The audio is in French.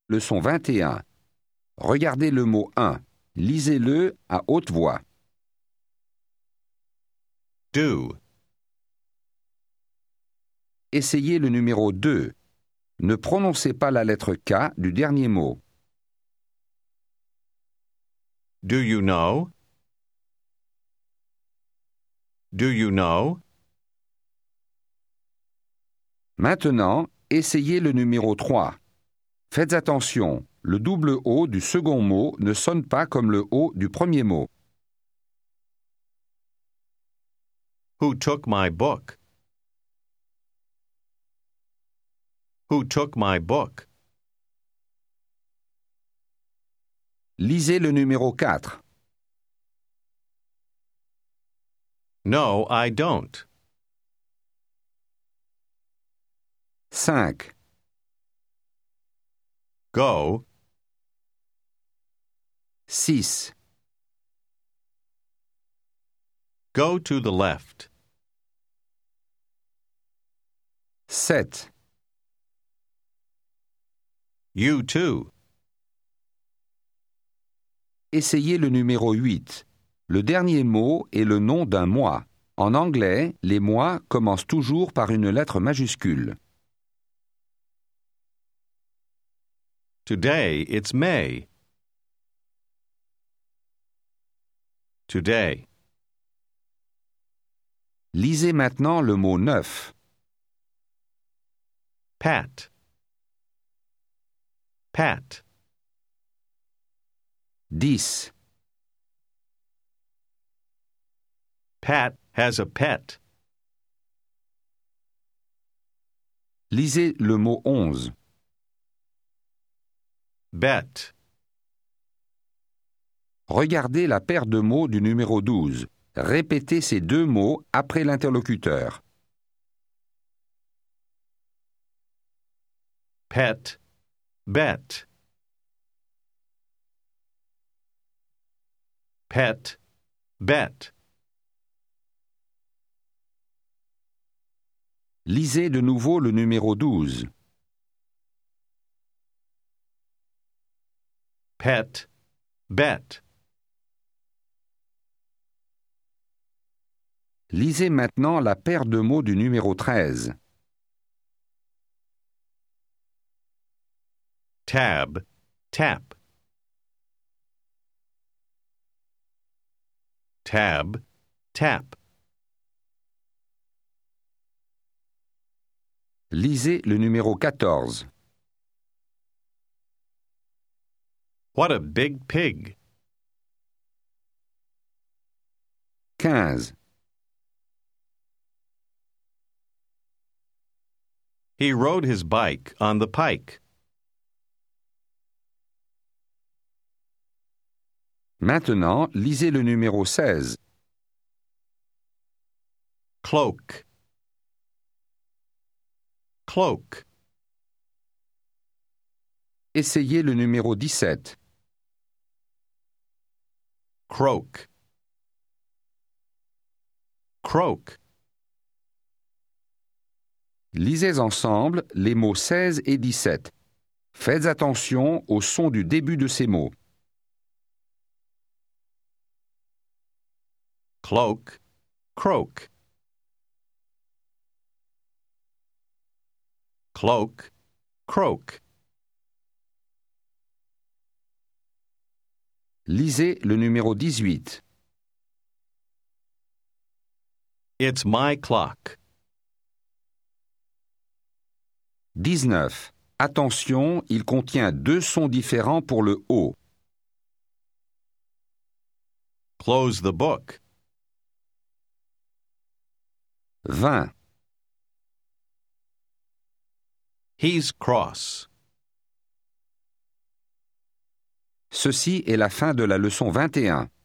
Leçon 21. Regardez le mot 1. Lisez-le à haute voix. Do. Essayez le numéro 2. Ne prononcez pas la lettre K du dernier mot. Do you know? Do you know? Maintenant, essayez le numéro 3. Faites attention, le double O du second mot ne sonne pas comme le O du premier mot. Who took my book? Who took my book? Lisez le numéro 4. No, I don't. 5. Go. 6. Go to the left. 7. You too. Essayez le numéro 8. Le dernier mot est le nom d'un mois. En anglais, les mois commencent toujours par une lettre majuscule. Today, it's May. Today. Lisez maintenant le mot 9. Pat. Pat. 10. Pat has a pet. Lisez le mot 11. Bet. Regardez la paire de mots du numéro 12. Répétez ces deux mots après l'interlocuteur. Pet. Bet. Pet. Bet. Lisez de nouveau le numéro 12. Pet. Bet. Lisez maintenant la paire de mots du numéro 13. Tab. Tap. Tab. Tap. Lisez le numéro 14. What a big pig. 15. He rode his bike on the pike. Maintenant, lisez le numéro 16. Cloak. Cloak. Essayez le numéro 17. Croak. Croak. Lisez ensemble les mots 16 et 17. Faites attention au son du début de ces mots. Cloak. Croak. Cloak. Croak. Lisez le numéro 18. It's my clock. 19. Attention, il contient deux sons différents pour le O. Close the book. 20. He's cross. Ceci est la fin de la leçon 21.